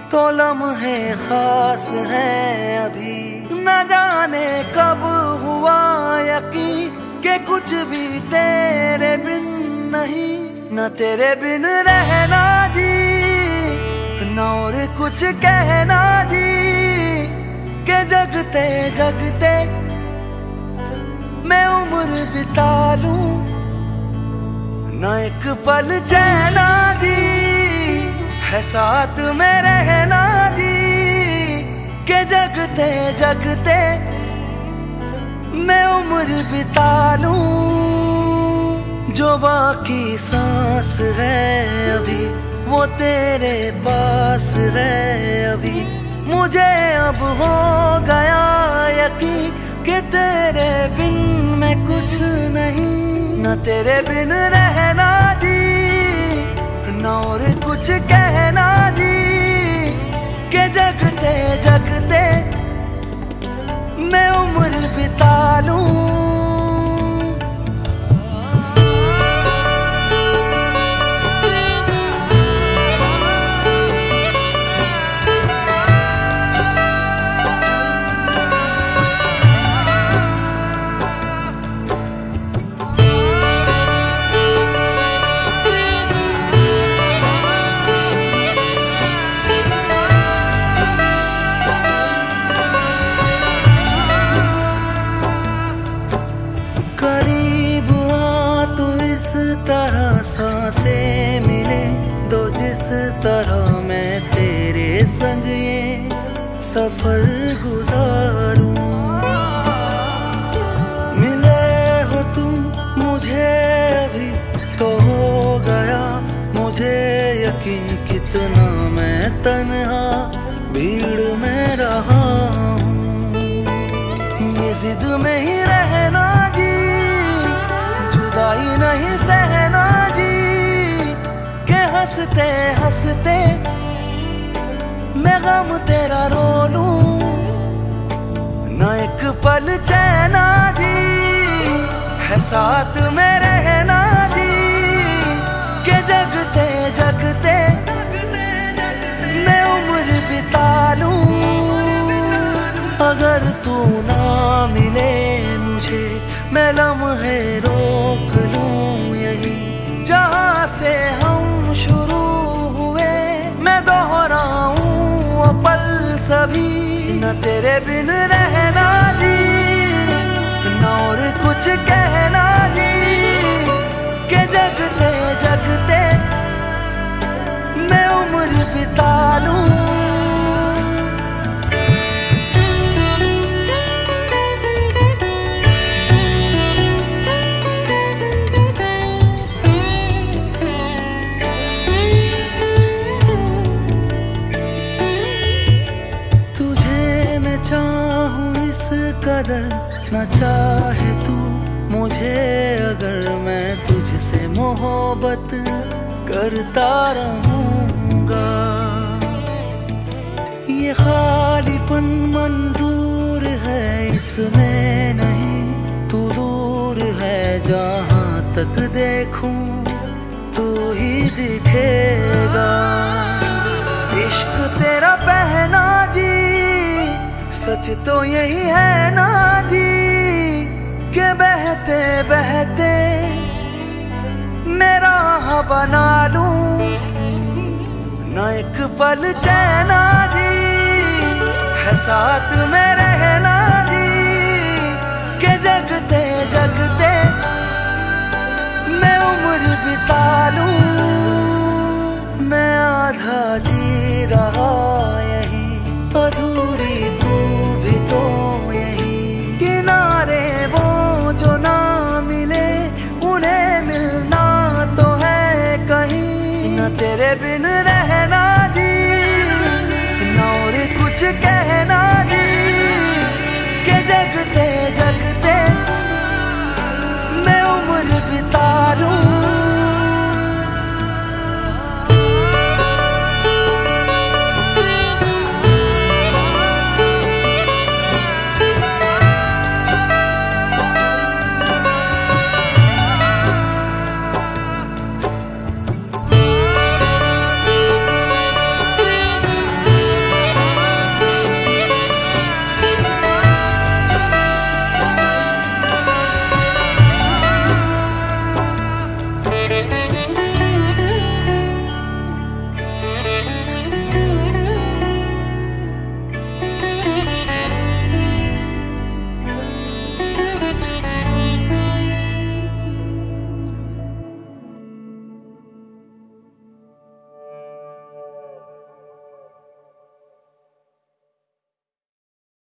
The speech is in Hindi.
तो लम्हे खास हैं अभी, न जाने कब हुआ यकीन कि कुछ भी तेरे बिन नहीं। न तेरे बिन रहना जी, न और कुछ कहना जी, कि जगते जगते मैं उम्र बिता लूं, न एक पल चैना जी है साथ में रहना जी, के जगते जगते मैं उम्र बिता लूं। जो बाकी सांस है अभी वो तेरे पास है अभी, मुझे अब हो गया यकीन कि तेरे बिन मैं कुछ नहीं। न तेरे बिन रहना जी, न और कुछ कहना जी, कि जगते जगते मैं उम्र बिता लूं। तरह सांसें मिले दो जिस तरह मैं तेरे संग ये सफर गुजारूं। मिले हो तुम मुझे अभी तो हो गया मुझे यकीन, कितना मैं तन्हा भीड़ में रहा हूँ। ये जिद में ही रहना जी, जुदाई नहीं सहना जी, के हंसते हंसते मैं गम तेरा रो लूं। न एक पल चैना जी है साथ में रहना जी, के जगते जगते मैं उम्र बिता लूं। अगर तू ना मिले मुझे मैं लम्हे रोक लूं यही, जहाँ से हम शुरू हुए मैं दोहराऊं वो पल सभी। न तेरे बिन रहना जी, न और कुछ कहना जी, कि जगते जगते मैं उम्र बिता लूं। चाहूं इस कदर न चाहे तू मुझे, अगर मैं तुझसे मोहब्बत करता रहूंगा। ये खालीपन मंजूर है इसमें नहीं, तू दूर है जहां तक देखूं तू ही दिखेगा। इश्क तेरा पहना जी सच तो यही है ना जी, कि बहते बहते मेरा बना लूं। न एक पल चैना जी है साथ में रहना जी, कि जगते जगते मैं उम्र बिता लूं।